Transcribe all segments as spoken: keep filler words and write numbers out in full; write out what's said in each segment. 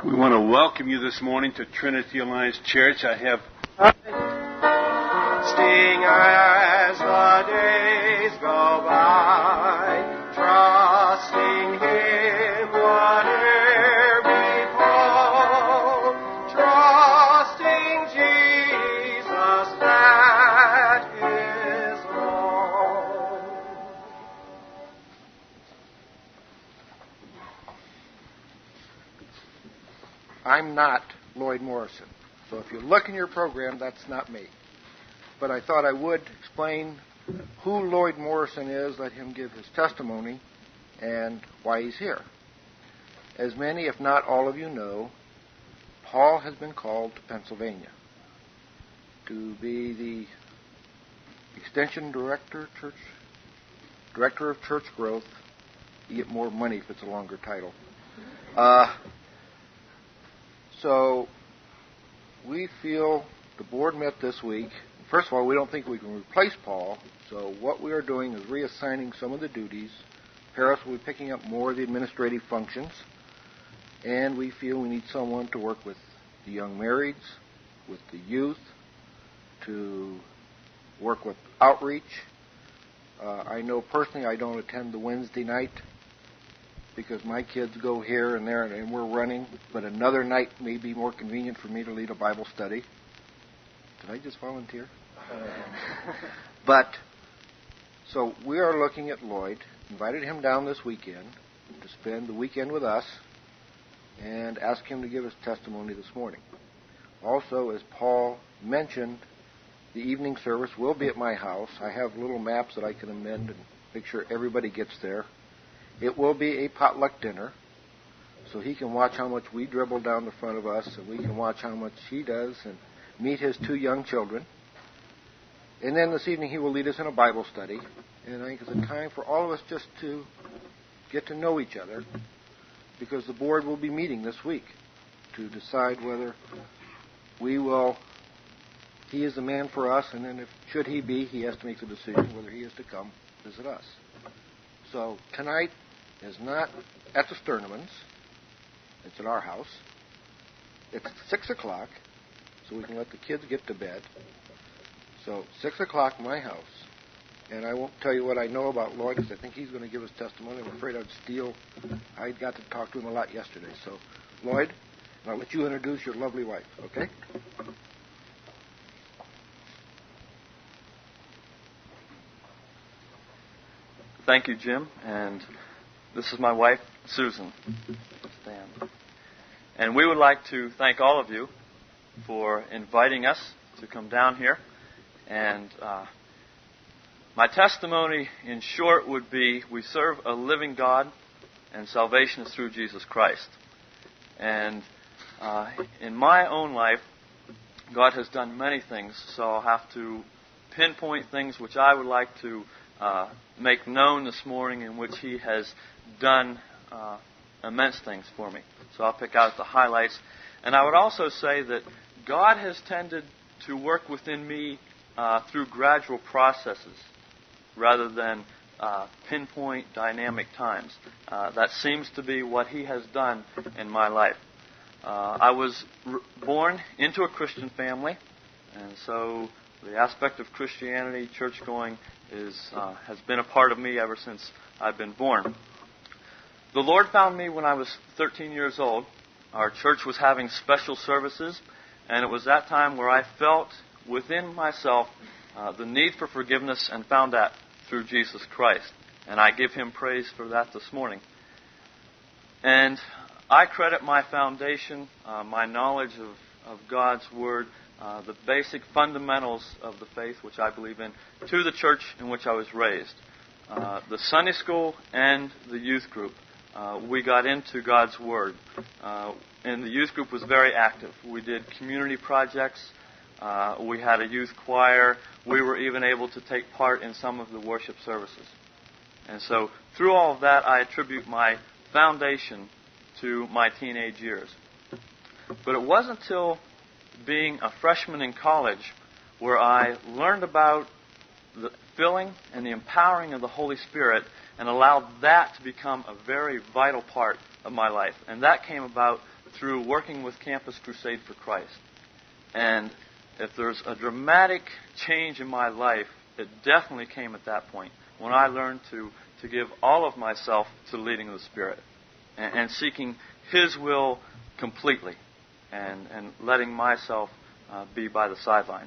We want to welcome you this morning to Trinity Alliance Church. I have Sting as the days go by, trusting Him whate'er befall, trusting Jesus that is all. I'm not Lloyd Morrison. So if you look in your program, that's not me. But I thought I would explain who Lloyd Morrison is, let him give his testimony, and why he's here. As many, if not all of you know, Paul has been called to Pennsylvania to be the Extension Director, Church, Director of Church Growth. You get more money if it's a longer title. Uh, so we feel the board met this week. First of all, we don't think we can replace Paul, so what we are doing is reassigning some of the duties. Paris will be picking up more of the administrative functions, and we feel we need someone to work with the young marrieds, with the youth, to work with outreach. Uh, I know personally I don't attend the Wednesday night because my kids go here and there and we're running, but another night may be more convenient for me to lead a Bible study. Did I just volunteer? But, so we are looking at Lloyd, invited him down this weekend to spend the weekend with us and ask him to give his testimony this morning. Also, as Paul mentioned, the evening service will be at my house. I have little maps that I can amend and make sure everybody gets there. It will be a potluck dinner, so he can watch how much we dribble down the front of us, and we can watch how much he does and meet his two young children. And then this evening he will lead us in a Bible study. And I think it's a time for all of us just to get to know each other, because the board will be meeting this week to decide whether we will, he is the man for us, and then if should he be, he has to make the decision whether he is to come visit us. So tonight is not at the Sternmans. It's at our house. It's six o'clock, so we can let the kids get to bed. So six o'clock, my house. And I won't tell you what I know about Lloyd, because I think he's going to give his testimony. I'm afraid I'd steal. I got to talk to him a lot yesterday. So, Lloyd, I'll let you introduce your lovely wife, okay? Thank you, Jim. And this is my wife, Susan. Stan. And we would like to thank all of you for inviting us to come down here. And uh, my testimony, in short, would be we serve a living God, and salvation is through Jesus Christ. And uh, in my own life, God has done many things, so I'll have to pinpoint things which I would like to uh, make known this morning, in which He has done uh, immense things for me. So I'll pick out the highlights. And I would also say that God has tended to work within me uh, through gradual processes rather than uh, pinpoint dynamic times. Uh, that seems to be what He has done in my life. Uh, I was r- born into a Christian family, and so the aspect of Christianity, church-going, is uh, has been a part of me ever since I've been born. The Lord found me when I was thirteen years old. Our church was having special services, and it was that time where I felt within myself uh, the need for forgiveness, and found that through Jesus Christ. And I give Him praise for that this morning. And I credit my foundation, uh, my knowledge of, of God's Word, uh, the basic fundamentals of the faith which I believe in, to the church in which I was raised. Uh, the Sunday school and the youth group. Uh, we got into God's Word. Uh, and the youth group was very active. We did community projects. Uh, we had a youth choir. We were even able to take part in some of the worship services. And so through all of that, I attribute my foundation to my teenage years. But it wasn't until being a freshman in college where I learned about the filling and the empowering of the Holy Spirit, and allowed that to become a very vital part of my life. And that came about through working with Campus Crusade for Christ. And if there's a dramatic change in my life, it definitely came at that point, when I learned to, to give all of myself to the leading of the Spirit and, and seeking His will completely and, and letting myself uh, be by the sidelines.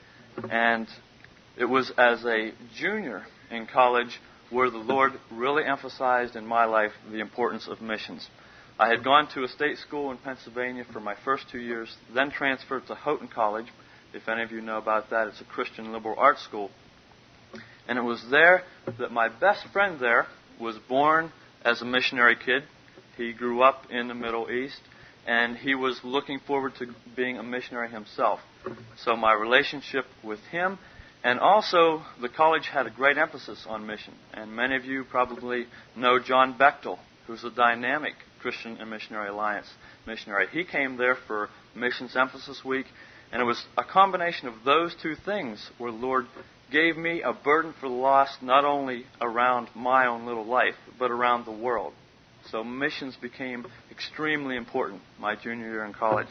And it was as a junior in college where the Lord really emphasized in my life the importance of missions. I had gone to a state school in Pennsylvania for my first two years, then transferred to Houghton College. If any of you know about that, it's a Christian liberal arts school. And it was there that my best friend there was born as a missionary kid. He grew up in the Middle East, and he was looking forward to being a missionary himself. So my relationship with him, and also the college had a great emphasis on mission. And many of you probably know John Bechtel, who's a dynamic Christian and Missionary Alliance missionary. He came there for Missions Emphasis Week, and it was a combination of those two things where the Lord gave me a burden for the lost, not only around my own little life, but around the world. So missions became extremely important my junior year in college.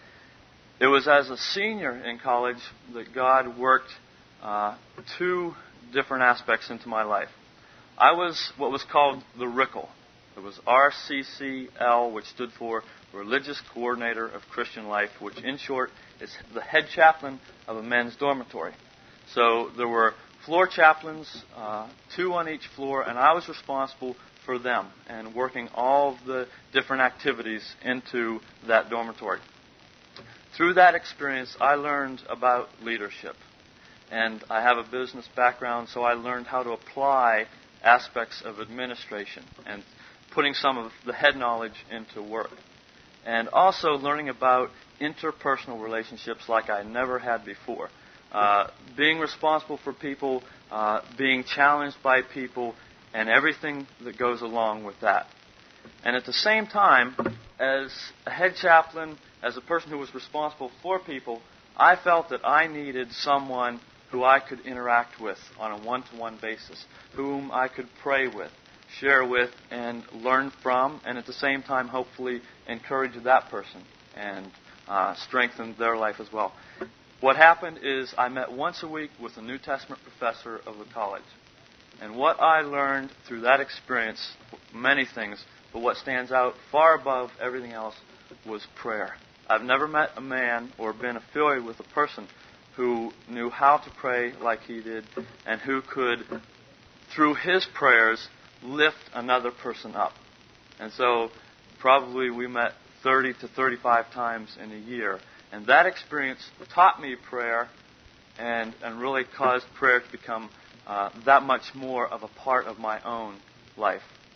It was as a senior in college that God worked uh, two different aspects into my life. I was what was called the R C L. It was R C C L, which stood for Religious Coordinator of Christian Life, which in short is the head chaplain of a men's dormitory. So there were floor chaplains, uh, two on each floor, and I was responsible for them and working all of the different activities into that dormitory. Through that experience, I learned about leadership. And I have a business background, so I learned how to apply aspects of administration and putting some of the head knowledge into work. And also learning about interpersonal relationships like I never had before. Uh, being responsible for people, uh, being challenged by people, and everything that goes along with that. And at the same time, as a head chaplain, as a person who was responsible for people, I felt that I needed someone who I could interact with on a one-to-one basis, whom I could pray with, share with, and learn from, and at the same time, hopefully, encourage that person and uh, strengthen their life as well. What happened is I met once a week with a New Testament professor of the college. And what I learned through that experience, many things, but what stands out far above everything else was prayer. I've never met a man or been affiliated with a person who knew how to pray like he did and who could, through his prayers, lift another person up. And so probably we met thirty to thirty-five times in a year. And that experience taught me prayer and, and really caused prayer to become uh, that much more of a part of my own life.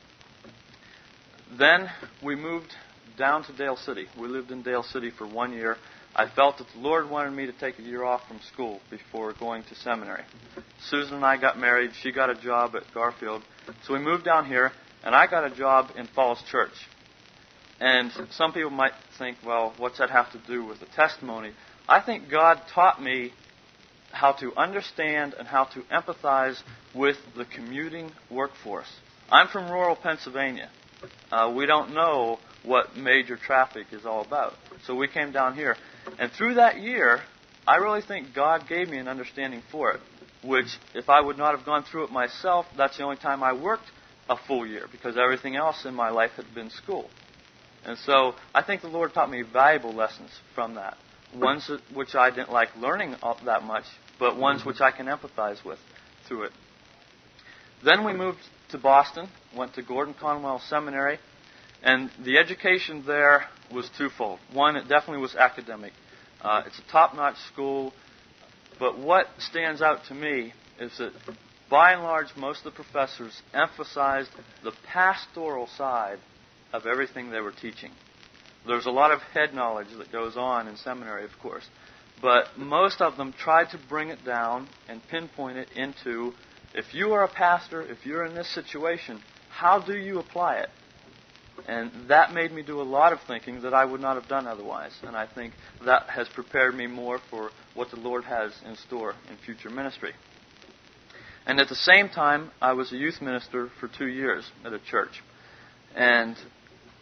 Then we moved down to Dale City. We lived in Dale City for one year. I felt that the Lord wanted me to take a year off from school before going to seminary. Susan and I got married. She got a job at Garfield. So we moved down here, and I got a job in Falls Church. And some people might think, well, what's that have to do with the testimony? I think God taught me how to understand and how to empathize with the commuting workforce. I'm from rural Pennsylvania. Uh, we don't know what major traffic is all about. So we came down here. And through that year, I really think God gave me an understanding for it, which if I would not have gone through it myself, that's the only time I worked a full year, because everything else in my life had been school. And so I think the Lord taught me valuable lessons from that, ones that, which I didn't like learning that much, but ones which I can empathize with through it. Then we moved to Boston, went to Gordon Conwell Seminary, and the education there was twofold. One, it definitely was academic. Uh, it's a top-notch school, but what stands out to me is that by and large, most of the professors emphasized the pastoral side of everything they were teaching. There's a lot of head knowledge that goes on in seminary, of course, but most of them tried to bring it down and pinpoint it into, if you are a pastor, if you're in this situation, how do you apply it? And that made me do a lot of thinking that I would not have done otherwise. And I think that has prepared me more for what the Lord has in store in future ministry. And at the same time, I was a youth minister for two years at a church. And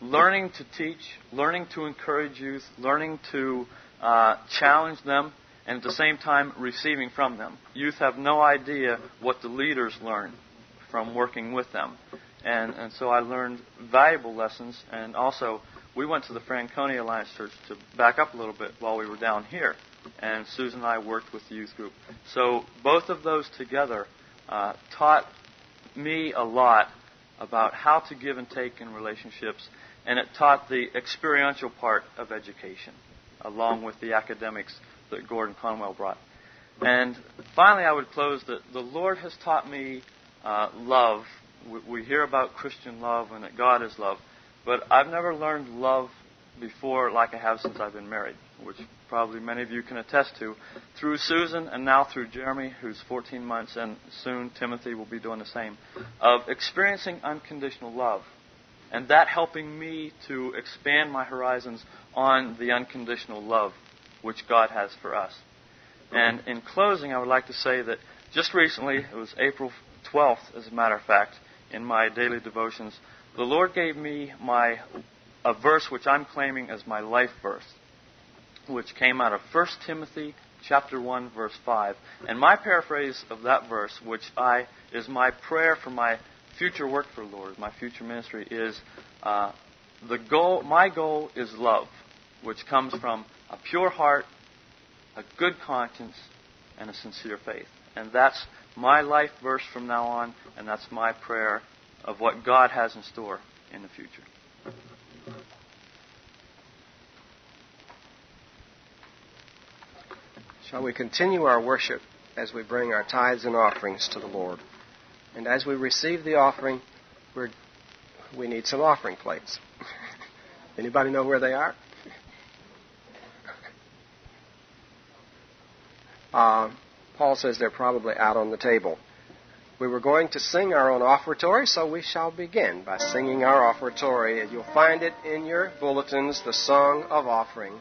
learning to teach, learning to encourage youth, learning to uh, challenge them, and at the same time receiving from them. Youth have no idea what the leaders learn from working with them. And, and so I learned valuable lessons. And also, we went to the Franconia Alliance Church to back up a little bit while we were down here. And Susan and I worked with the youth group. So both of those together uh, taught me a lot about how to give and take in relationships. And it taught the experiential part of education, along with the academics that Gordon Conwell brought. And finally, I would close that the Lord has taught me uh, love. We, we hear about Christian love and that God is love, but I've never learned love before like I have since I've been married, which probably many of you can attest to, through Susan and now through Jeremy, who's fourteen months, and soon Timothy will be doing the same, of experiencing unconditional love. And that helping me to expand my horizons on the unconditional love which God has for us. And in closing, I would like to say that just recently, it was April twelfth, as a matter of fact, in my daily devotions, the Lord gave me my a verse which I'm claiming as my life verse, which came out of First Timothy chapter one, verse five. And my paraphrase of that verse, which I is my prayer for my future work for the Lord, my future ministry, is uh, the goal. My goal is love, which comes from a pure heart, a good conscience, and a sincere faith. And that's my life verse from now on, and that's my prayer of what God has in store in the future. Shall we continue our worship as we bring our tithes and offerings to the Lord? And as we receive the offering, we're, we need some offering plates. Anybody know where they are? Uh, Paul says they're probably out on the table. We were going to sing our own offertory, so we shall begin by singing our offertory. And you'll find it in your bulletins, the Song of Offering.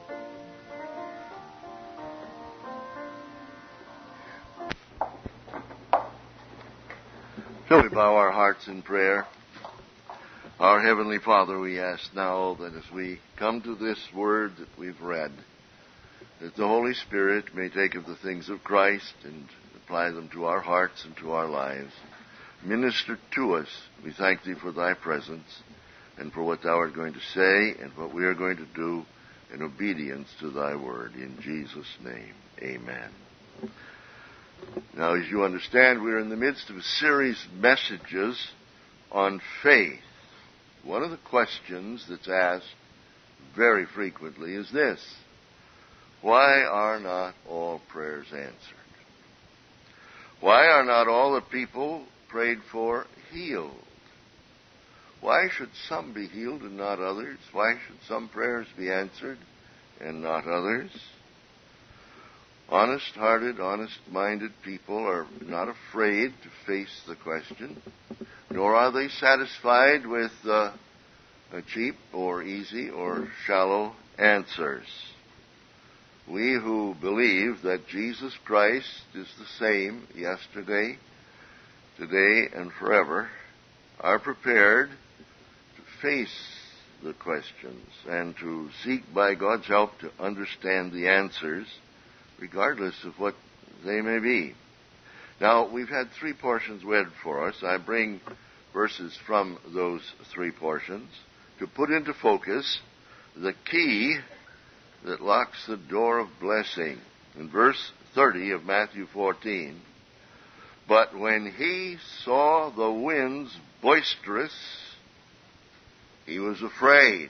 Shall we bow our hearts in prayer? Our Heavenly Father, we ask now that as we come to this word that we've read, that the Holy Spirit may take of the things of Christ and apply them to our hearts and to our lives. Minister to us. We thank Thee for Thy presence and for what Thou art going to say and what we are going to do in obedience to Thy word. In Jesus' name, amen. Now, as you understand, we're in the midst of a series of messages on faith. One of the questions that's asked very frequently is this: why are not all prayers answered? Why are not all the people prayed for healed? Why should some be healed and not others? Why should some prayers be answered and not others? Honest-hearted, honest-minded people are not afraid to face the question, nor are they satisfied with uh, cheap or easy or shallow answers. We who believe that Jesus Christ is the same yesterday, today, and forever are prepared to face the questions and to seek by God's help to understand the answers, regardless of what they may be. Now, we've had three portions read for us. I bring verses from those three portions to put into focus the key that locks the door of blessing. In verse thirty of Matthew fourteen, but when he saw the winds boisterous, he was afraid.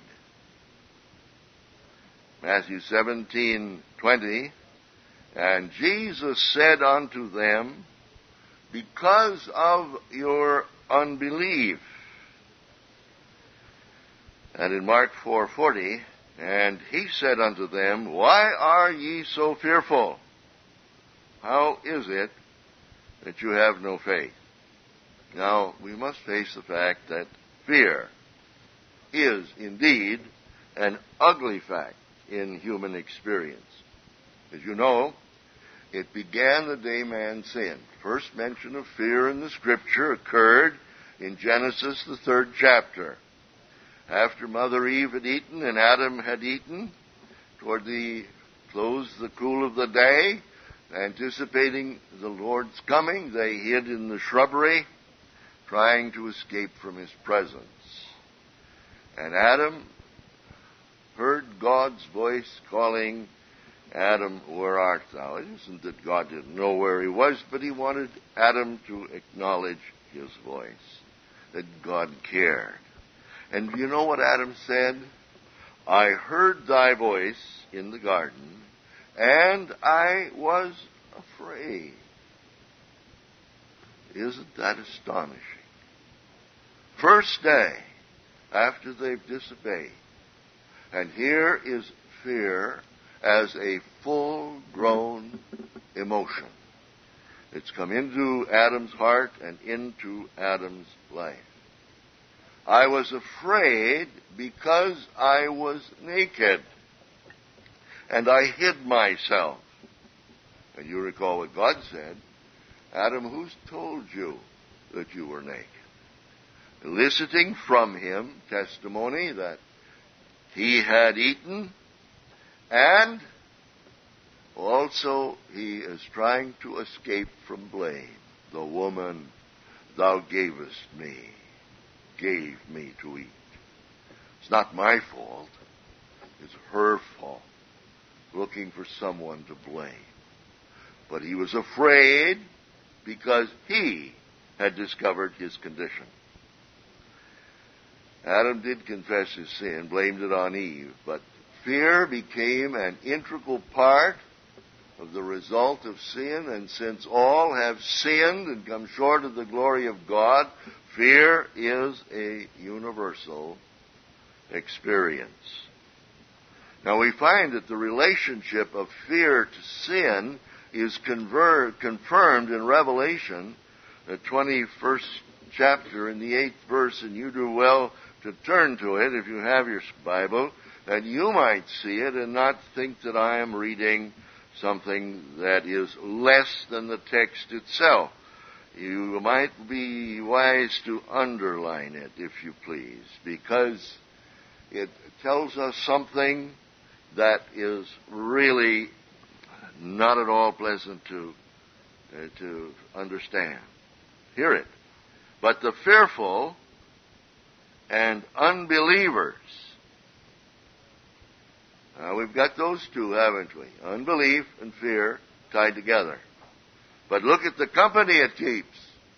Matthew seventeen twenty, and Jesus said unto them, because of your unbelief. And in Mark four forty, and he said unto them, why are ye so fearful? How is it that you have no faith? Now, we must face the fact that fear is indeed an ugly fact in human experience. As you know, it began the day man sinned. First mention of fear in the Scripture occurred in Genesis, the third chapter. After Mother Eve had eaten and Adam had eaten, toward the close, the cool of the day, anticipating the Lord's coming, they hid in the shrubbery, trying to escape from his presence. And Adam heard God's voice calling, Adam, where art thou? It isn't that God didn't know where he was, but he wanted Adam to acknowledge his voice, that God cared. And you know what Adam said? I heard thy voice in the garden, and I was afraid. Isn't that astonishing? First day after they've disobeyed. And here is fear as a full-grown emotion. It's come into Adam's heart and into Adam's life. I was afraid because I was naked, and I hid myself. And you recall what God said, Adam, who's told you that you were naked? Eliciting from him testimony that he had eaten, and also he is trying to escape from blame. The woman thou gavest me, gave me to eat. It's not my fault. It's her fault. Looking for someone to blame. But he was afraid because he had discovered his condition. Adam did confess his sin, blamed it on Eve, but fear became an integral part of the result of sin, and since all have sinned and come short of the glory of God, fear is a universal experience. Now we find that the relationship of fear to sin is conver- confirmed in Revelation, the twenty-first chapter, in the eighth verse, and you do well to turn to it if you have your Bible, that you might see it and not think that I am reading something that is less than the text itself. You might be wise to underline it, if you please, because it tells us something that is really not at all pleasant to, uh, to understand. Hear it. But the fearful and unbelievers. Now, we've got those two, haven't we? Unbelief and fear tied together. But look at the company it keeps.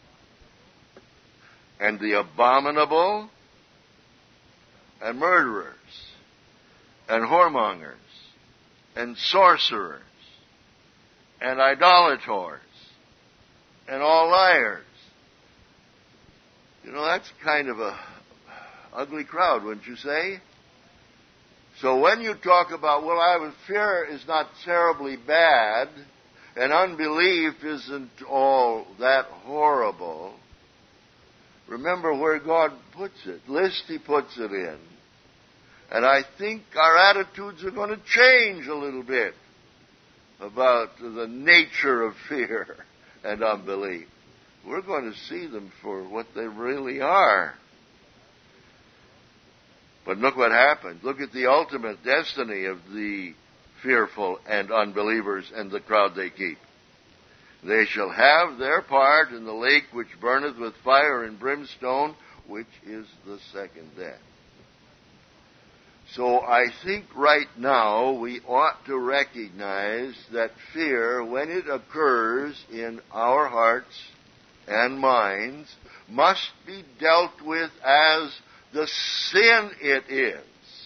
And the abominable and murderers and whoremongers and sorcerers and idolators and all liars. You know, that's kind of a ugly crowd, wouldn't you say? So when you talk about, well, I was, fear is not terribly bad, and unbelief isn't all that horrible, remember where God puts it. List he puts it in. And I think our attitudes are going to change a little bit about the nature of fear and unbelief. We're going to see them for what they really are. But look what happens. Look at the ultimate destiny of the fearful and unbelievers and the crowd they keep. They shall have their part in the lake which burneth with fire and brimstone, which is the second death. So I think right now we ought to recognize that fear, when it occurs in our hearts and minds, must be dealt with as the sin it is.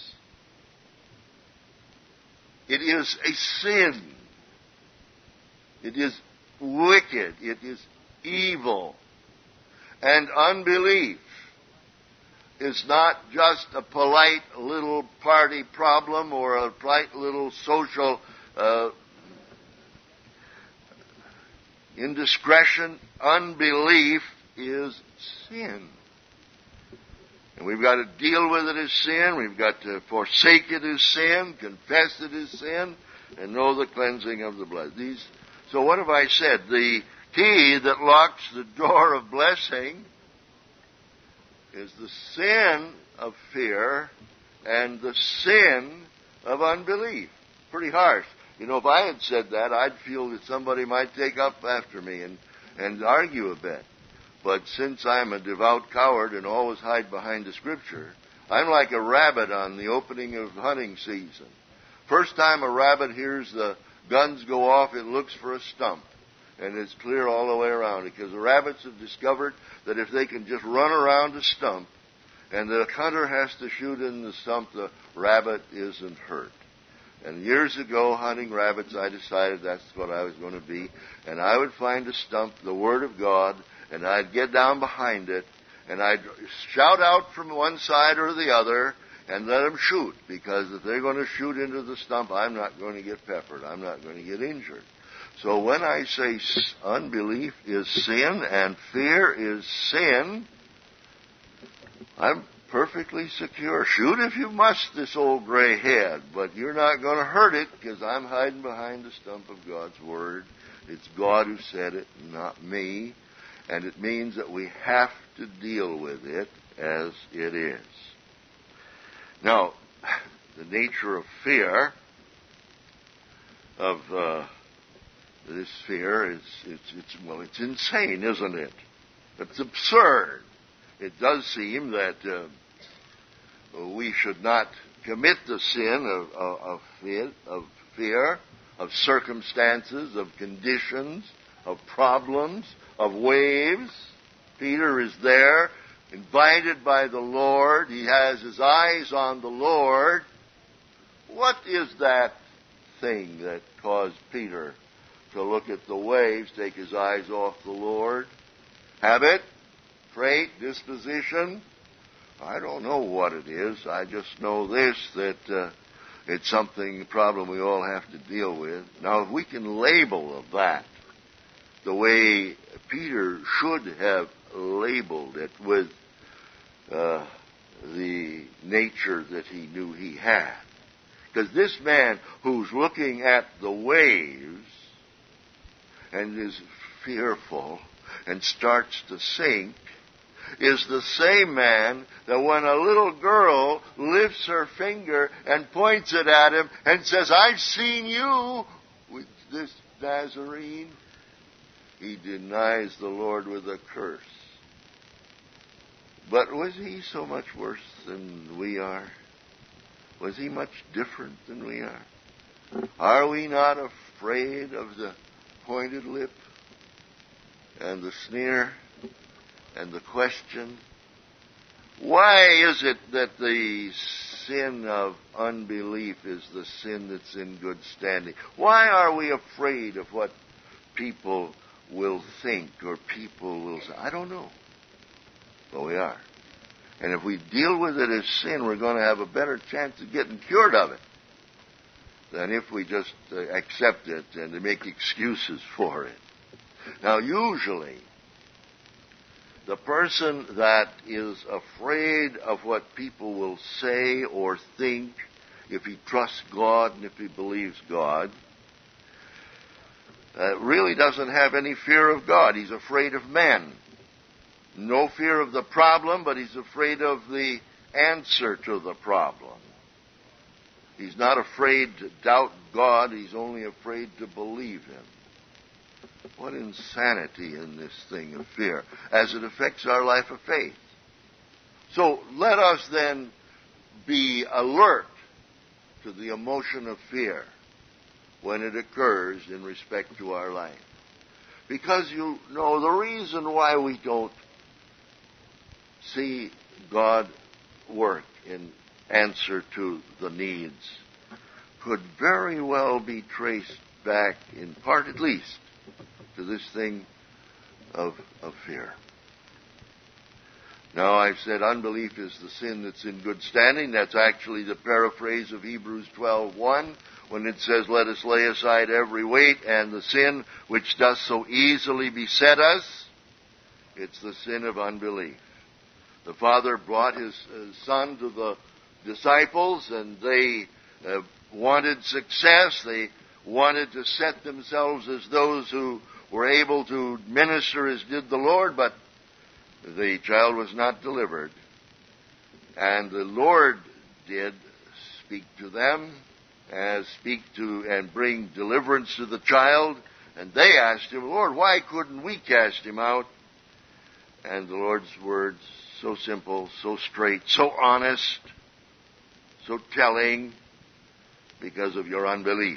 It is a sin. It is wicked. It is evil. And unbelief is not just a polite little party problem or a polite little social uh, indiscretion. Unbelief is sin. And we've got to deal with it as sin. We've got to forsake it as sin, confess it as sin, and know the cleansing of the blood. These. So what have I said? The key that locks the door of blessing is the sin of fear and the sin of unbelief. Pretty harsh. You know, if I had said that, I'd feel that somebody might take up after me and, and argue a bit. But since I'm a devout coward and always hide behind the Scripture, I'm like a rabbit on the opening of hunting season. First time a rabbit hears the guns go off, it looks for a stump. And it's clear all the way around it, because the rabbits have discovered that if they can just run around a stump and the hunter has to shoot in the stump, the rabbit isn't hurt. And years ago, hunting rabbits, I decided that's what I was going to be. And I would find a stump, the Word of God, and I'd get down behind it, and I'd shout out from one side or the other and let them shoot, because if they're going to shoot into the stump, I'm not going to get peppered. I'm not going to get injured. So when I say unbelief is sin and fear is sin, I'm perfectly secure. Shoot if you must this old gray head, but you're not going to hurt it, because I'm hiding behind the stump of God's Word. It's God who said it, not me. And it means that we have to deal with it as it is. Now, the nature of fear, of uh, this fear, is it's, it's well, it's insane, isn't it? It's absurd. It does seem that uh, we should not commit the sin of, of, of, fear, of fear, of circumstances, of conditions, of problems, of waves. Peter is there, invited by the Lord. He has his eyes on the Lord. What is that thing that caused Peter to look at the waves, take his eyes off the Lord? Habit? Trait? Disposition? I don't know what it is. I just know this, that uh, it's something, a problem we all have to deal with. Now, if we can label that the way Peter should have labeled it, with uh, the nature that he knew he had. Because this man who's looking at the waves and is fearful and starts to sink is the same man that when a little girl lifts her finger and points it at him and says, "I've seen you with this Nazarene," he denies the Lord with a curse. But was he so much worse than we are? Was he much different than we are? Are we not afraid of the pointed lip and the sneer and the question? Why is it that the sin of unbelief is the sin that's in good standing? Why are we afraid of what people will think or people will say? I don't know. But we are. And if we deal with it as sin, we're going to have a better chance of getting cured of it than if we just uh, accept it and make excuses for it. Now, usually, the person that is afraid of what people will say or think, if he trusts God and if he believes God, uh, really doesn't have any fear of God. He's afraid of men. No fear of the problem, but he's afraid of the answer to the problem. He's not afraid to doubt God. He's only afraid to believe him. What insanity in this thing of fear as it affects our life of faith. So let us then be alert to the emotion of fear when it occurs in respect to our life. Because you know the reason why we don't see God work in answer to the needs could very well be traced back, in part at least, to this thing of, of fear. Now, I've said unbelief is the sin that's in good standing. That's actually the paraphrase of Hebrews twelve one, when it says, "Let us lay aside every weight and the sin which doth so easily beset us." It's the sin of unbelief. The Father brought His uh, Son to the disciples, and they uh, wanted success. They wanted to set themselves as those who were able to minister as did the Lord, but the child was not delivered. And the Lord did speak to them, and speak to and bring deliverance to the child. And they asked him, Lord, why couldn't we cast him out? And the Lord's words, so simple, so straight, so honest, so telling, because of your unbelief.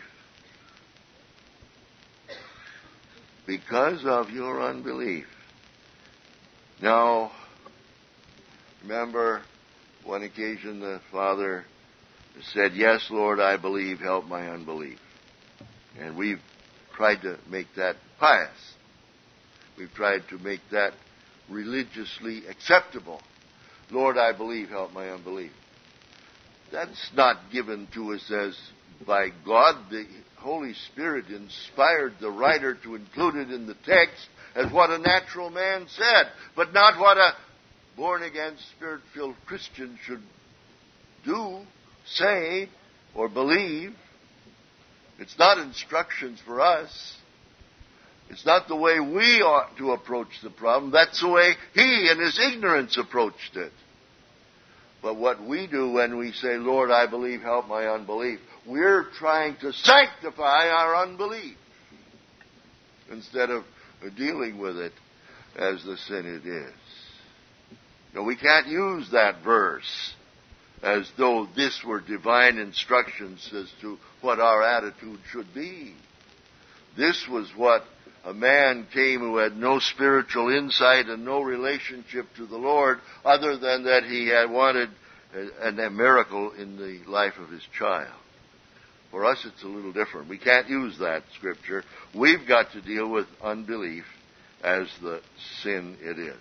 Because of your unbelief. Now, remember one occasion the father said, yes, Lord, I believe, help my unbelief. And we've tried to make that pious. We've tried to make that religiously acceptable. Lord, I believe, help my unbelief. That's not given to us as by God. The Holy Spirit inspired the writer to include it in the text as what a natural man said, but not what a born-again, Spirit-filled Christian should do, say, or believe. It's not instructions for us. It's not the way we ought to approach the problem. That's the way he, in his ignorance, approached it. But what we do when we say, Lord, I believe, help my unbelief, we're trying to sanctify our unbelief instead of dealing with it as the sin it is. Now, we can't use that verse as though this were divine instructions as to what our attitude should be. This was what a man came who had no spiritual insight and no relationship to the Lord other than that he had wanted a, a miracle in the life of his child. For us, it's a little different. We can't use that scripture. We've got to deal with unbelief as the sin it is.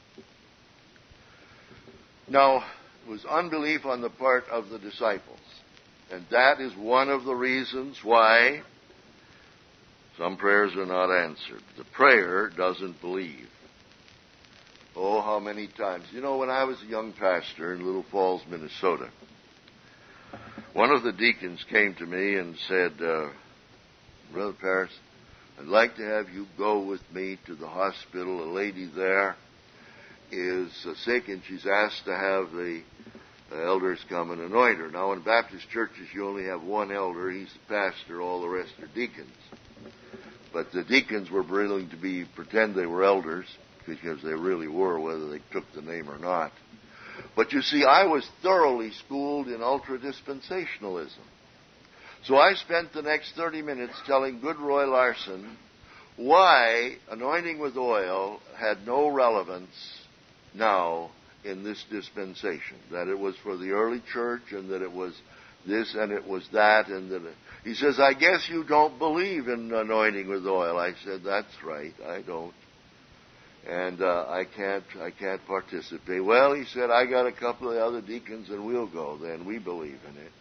Now, it was unbelief on the part of the disciples. And that is one of the reasons why some prayers are not answered. The prayer doesn't believe. Oh, how many times. You know, when I was a young pastor in Little Falls, Minnesota, one of the deacons came to me and said, uh, Brother Paris, I'd like to have you go with me to the hospital. A lady there is uh, sick, and she's asked to have the uh, elders come and anoint her. Now, in Baptist churches, you only have one elder. He's the pastor. All the rest are deacons. But the deacons were willing to be pretend they were elders, because they really were, whether they took the name or not. But you see, I was thoroughly schooled in ultra-dispensationalism. So I spent the next thirty minutes telling good Roy Larson why anointing with oil had no relevance now in this dispensation. That it was for the early church, and that it was this and it was that, and that it, he says, I guess you don't believe in anointing with oil. I said, that's right, I don't. And uh, I can't I can't participate. Well, he said, I got a couple of other deacons and we'll go then. We believe in it.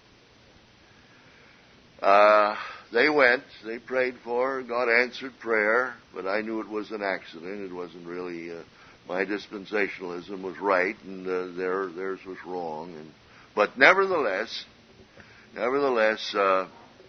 Uh, they went, they prayed for her, God answered prayer, but I knew it was an accident. It wasn't really, uh, my dispensationalism was right, and uh, their, theirs was wrong. And, but nevertheless, nevertheless, uh,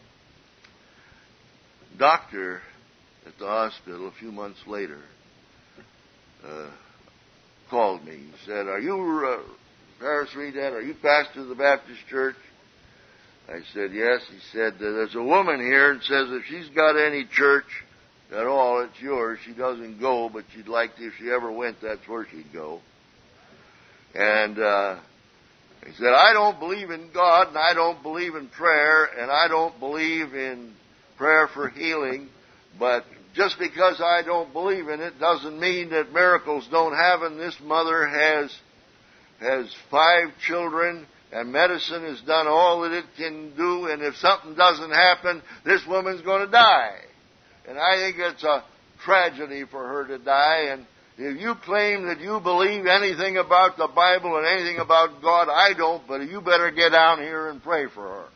doctor at the hospital a few months later uh, called me. He said, are you uh, Paris Reedhead? Are you pastor of the Baptist church? I said, yes. He said, there's a woman here and says if she's got any church at all, it's yours. She doesn't go, but she'd like to, if she ever went, that's where she'd go. And uh, he said, I don't believe in God, and I don't believe in prayer, and I don't believe in prayer for healing, but just because I don't believe in it doesn't mean that miracles don't happen. This mother has has five children, and medicine has done all that it can do, and if something doesn't happen, this woman's going to die. And I think it's a tragedy for her to die, and if you claim that you believe anything about the Bible and anything about God, I don't, but you better get down here and pray for her.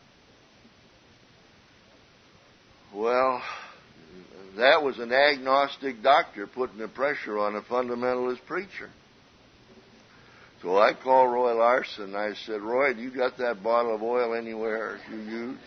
Well, that was an agnostic doctor putting the pressure on a fundamentalist preacher. So I called Roy Larson and I said, Roy, do you got that bottle of oil anywhere you used?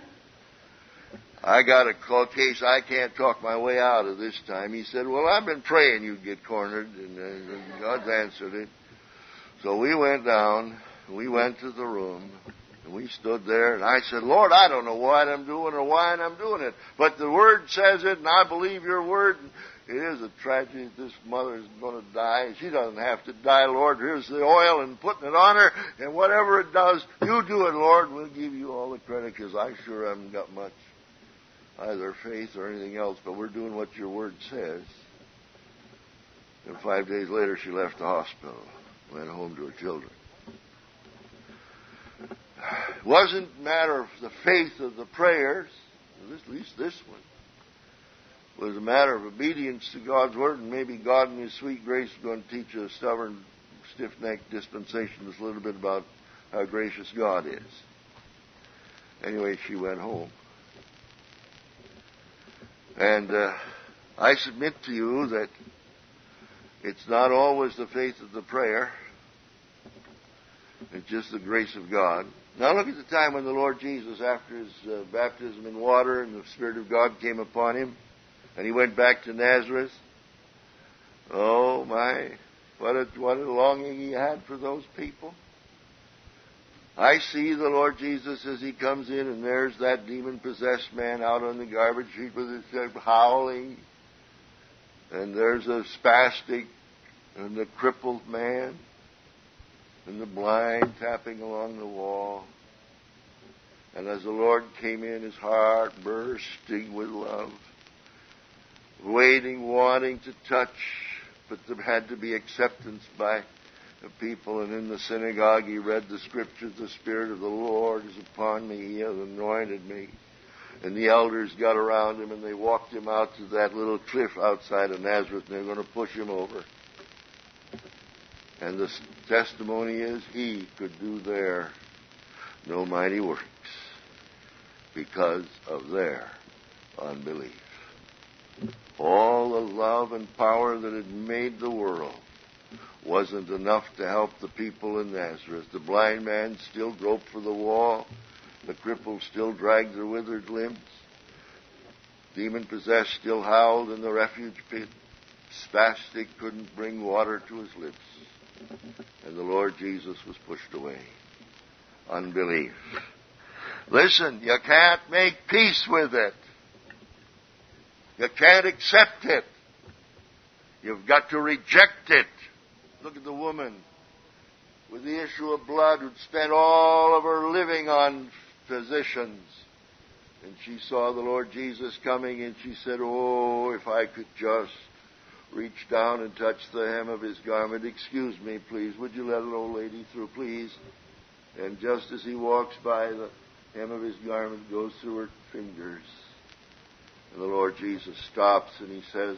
I got a call case I can't talk my way out of this time. He said, well, I've been praying you'd get cornered, and uh, God's answered it. So we went down we went to the room, and we stood there, and I said, Lord, I don't know what I'm doing or why I'm doing it, but the Word says it, and I believe your Word. It is a tragedy that this mother is going to die. She doesn't have to die, Lord. Here's the oil and putting it on her, and whatever it does, you do it, Lord. We'll give you all the credit, because I sure haven't got much, either faith or anything else, but we're doing what your Word says. And five days later, she left the hospital, went home to her children. It wasn't a matter of the faith of the prayers, at least this one. It was a matter of obedience to God's Word, and maybe God in His sweet grace is going to teach a stubborn, stiff-necked dispensationalist a little bit about how gracious God is. Anyway, she went home. And uh, I submit to you that it's not always the faith of the prayer. It's just the grace of God. Now look at the time when the Lord Jesus, after His uh, baptism in water and the Spirit of God came upon Him, and He went back to Nazareth. Oh, my, what a, what a longing He had for those people. I see the Lord Jesus as He comes in, and there's that demon-possessed man out on the garbage heap with his head howling. And there's a spastic and the crippled man and the blind tapping along the wall. And as the Lord came in, His heart bursting with love, waiting, wanting to touch, but there had to be acceptance by the people. And in the synagogue He read the Scriptures, the Spirit of the Lord is upon me, He has anointed me. And the elders got around Him, and they walked Him out to that little cliff outside of Nazareth, and they were going to push Him over. And the testimony is, He could do there no mighty works because of their unbelief. All the love and power that had made the world wasn't enough to help the people in Nazareth. The blind man still groped for the wall. The crippled still dragged their withered limbs. Demon-possessed still howled in the refuge pit. Spastic couldn't bring water to his lips. And the Lord Jesus was pushed away. Unbelief. Listen, you can't make peace with it. You can't accept it. You've got to reject it. Look at the woman with the issue of blood who'd spent all of her living on physicians. And she saw the Lord Jesus coming, and she said, oh, if I could just reach down and touch the hem of His garment. Excuse me, please. Would you let an old lady through, please? And just as He walks by, the hem of His garment goes through her fingers. And the Lord Jesus stops and He says,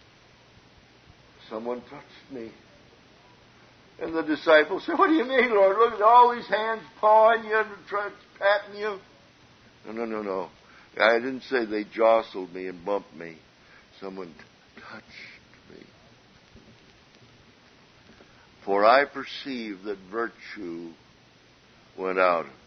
someone touched me. And the disciples say, what do you mean, Lord? Look at all these hands pawing you and trying to patting you. No, no, no, no. I didn't say they jostled me and bumped me. Someone touched me. For I perceive that virtue went out of me.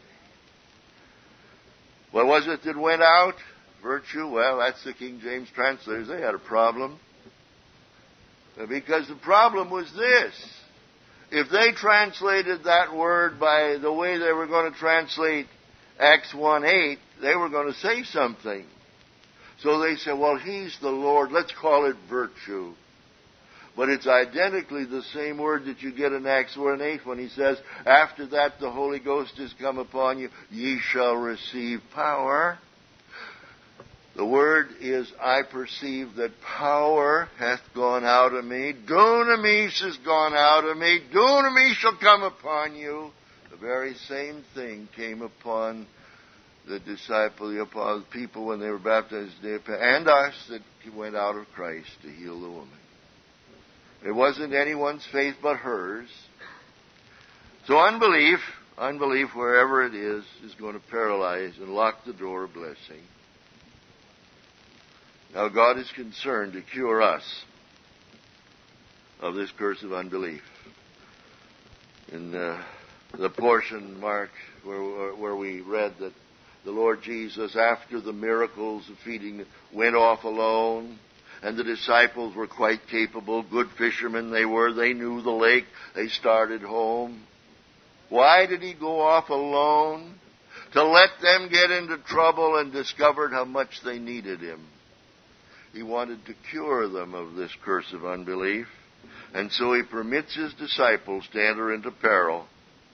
What was it that went out? Virtue? Well, that's the King James translators. They had a problem. Because the problem was this. If they translated that word by the way they were going to translate Acts one eight, they were going to say something. So they said, well, He's the Lord. Let's call it virtue. But it's identically the same word that you get in Acts one eight when He says, after that the Holy Ghost is come upon you, ye shall receive power. The word is, I perceive that power hath gone out of me. Dunamis has gone out of me. Dunamis shall come upon you. The very same thing came upon the disciple, the people when they were baptized, and us that went out of Christ to heal the woman. It wasn't anyone's faith but hers. So unbelief, unbelief wherever it is, is going to paralyze and lock the door of blessing. Now God is concerned to cure us of this curse of unbelief. In uh, the portion, Mark, where, where we read that the Lord Jesus, after the miracles of feeding, went off alone, and the disciples were quite capable, good fishermen they were, they knew the lake, they started home. Why did he go off alone? To let them get into trouble and discovered how much they needed him. He wanted to cure them of this curse of unbelief, and so he permits his disciples to enter into peril.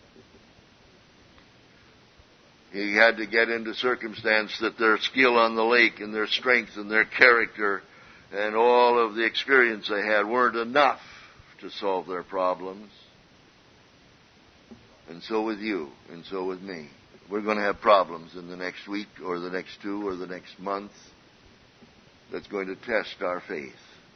He had to get into circumstance that their skill on the lake and their strength and their character and all of the experience they had weren't enough to solve their problems. And so with you, and so with me. We're going to have problems in the next week or the next two or the next month that's going to test our faith.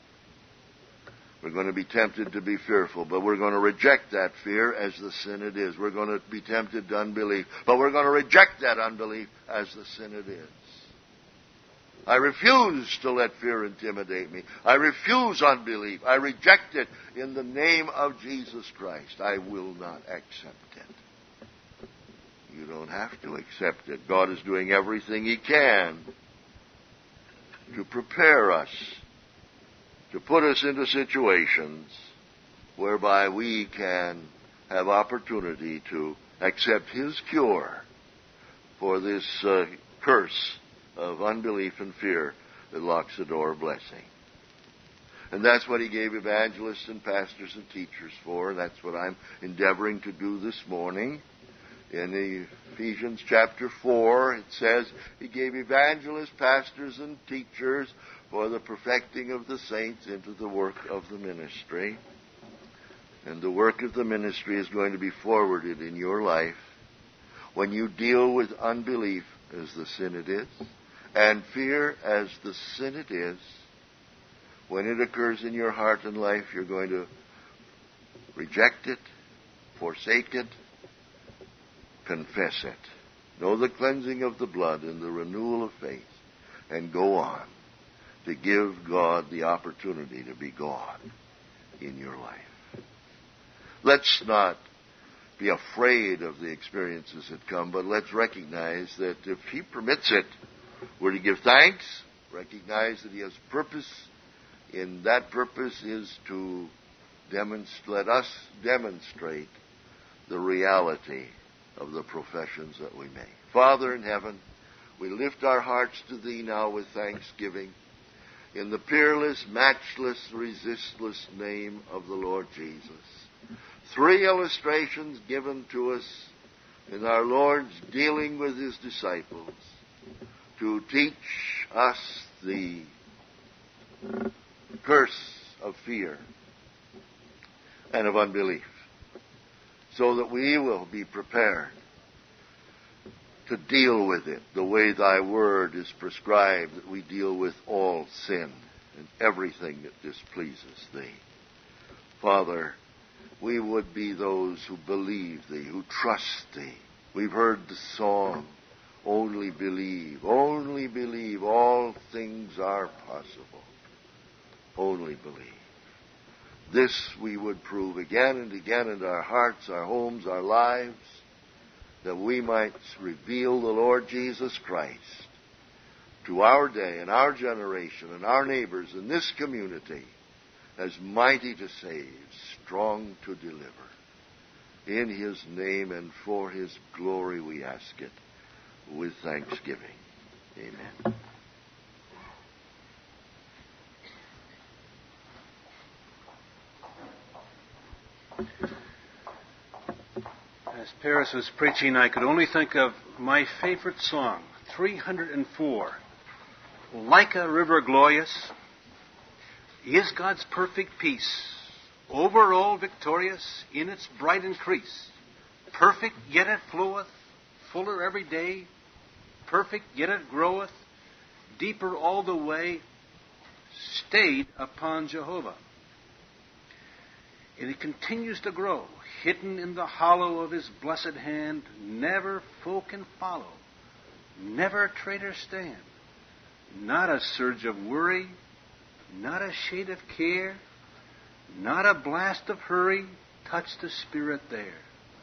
We're going to be tempted to be fearful, but we're going to reject that fear as the sin it is. We're going to be tempted to unbelief, but we're going to reject that unbelief as the sin it is. I refuse to let fear intimidate me. I refuse unbelief. I reject it in the name of Jesus Christ. I will not accept it. You don't have to accept it. God is doing everything He can to prepare us, to put us into situations whereby we can have opportunity to accept His cure for this uh, curse of unbelief and fear that locks the door of blessing. And that's what He gave evangelists and pastors and teachers for, and that's what I'm endeavoring to do this morning. In Ephesians chapter four, it says, He gave evangelists, pastors, and teachers for the perfecting of the saints into the work of the ministry. And the work of the ministry is going to be forwarded in your life when you deal with unbelief as the sin it is, and fear as the sin it is. When it occurs in your heart and life, you're going to reject it, forsake it, confess it, know the cleansing of the blood and the renewal of faith, and go on to give God the opportunity to be God in your life. Let's not be afraid of the experiences that come, but let's recognize that if He permits it, we're to give thanks, recognize that He has purpose, and that purpose is to demonstrate, let us demonstrate the reality of the professions that we make. Father in heaven, we lift our hearts to Thee now with thanksgiving in the peerless, matchless, resistless name of the Lord Jesus. Three illustrations given to us in our Lord's dealing with His disciples to teach us the curse of fear and of unbelief, so that we will be prepared to deal with it the way Thy Word is prescribed, that we deal with all sin and everything that displeases Thee. Father, we would be those who believe Thee, who trust Thee. We've heard the song, only believe, only believe, all things are possible. Only believe. This we would prove again and again in our hearts, our homes, our lives, that we might reveal the Lord Jesus Christ to our day and our generation and our neighbors in this community as mighty to save, strong to deliver. In His name and for His glory we ask it with thanksgiving. Amen. As Paris was preaching, I could only think of my favorite song, three hundred four. Like a river glorious is God's perfect peace, over all victorious in its bright increase. Perfect yet it floweth, fuller every day. Perfect yet it groweth, deeper all the way. Stayed upon Jehovah. And it continues to grow, hidden in the hollow of His blessed hand. Never foe can follow, never traitor stand. Not a surge of worry, not a shade of care, not a blast of hurry touch the spirit there.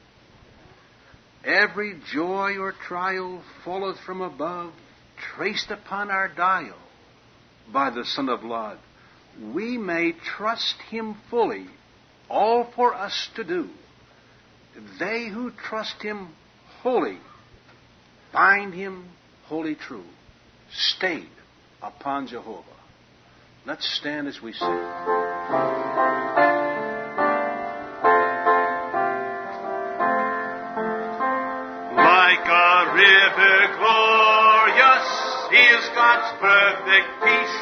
Every joy or trial falleth from above, traced upon our dial by the Son of Love. We may trust Him fully, all for us to do. They who trust him wholly find him wholly true, stayed upon Jehovah. Let's stand as we sing. Like a river glorious is God's perfect peace,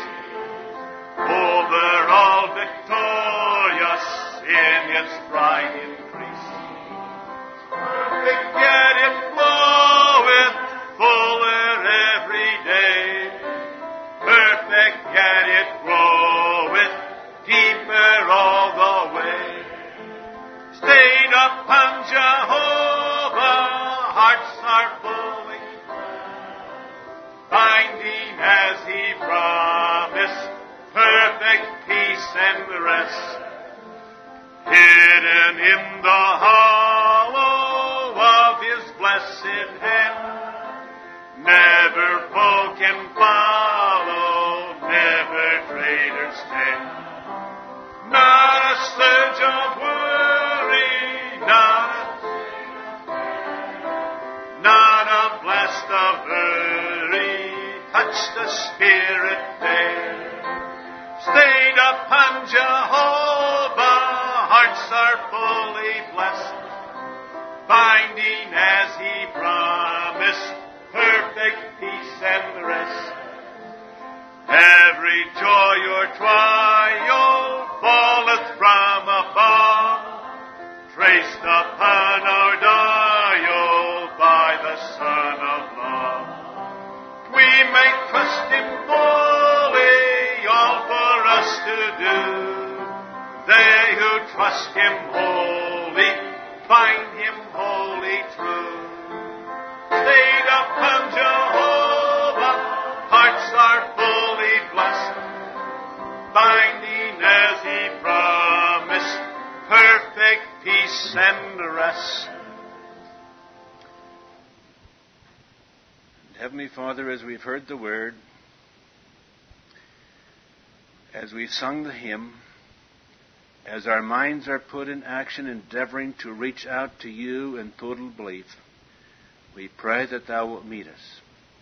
over all victorious in its bright increase. Perfect yet it floweth fuller every day, perfect yet it groweth deeper all the way. Stayed upon Jehovah, hearts are fully finding as he promised perfect peace and rest. Hidden in the hollow of his blessed hand, never foe can follow, never traitor stand. Not a surge of worry, not a, not a blast of hurry, touch the spirit there. Stayed upon Jehovah, hearts are fully blessed, finding as he promised perfect peace and rest. Every joy or trial falleth from above, traced upon our dial by the Son of Love. We may trust him fully, all for us to do. They who trust him wholly find him wholly true. Stayed upon Jehovah, hearts are fully blessed, finding as he promised perfect peace and rest. Heavenly Father, as we've heard the word, as we've sung the hymn, as our minds are put in action endeavoring to reach out to you in total belief, we pray that thou wilt meet us.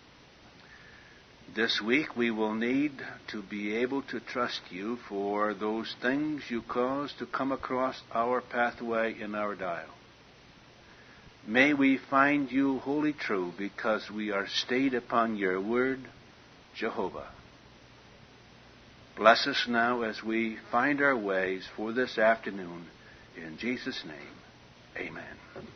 This week we will need to be able to trust you for those things you cause to come across our pathway in our dial. May we find you wholly true because we are stayed upon your word, Jehovah. Bless us now as we find our ways for this afternoon. In Jesus' name, amen.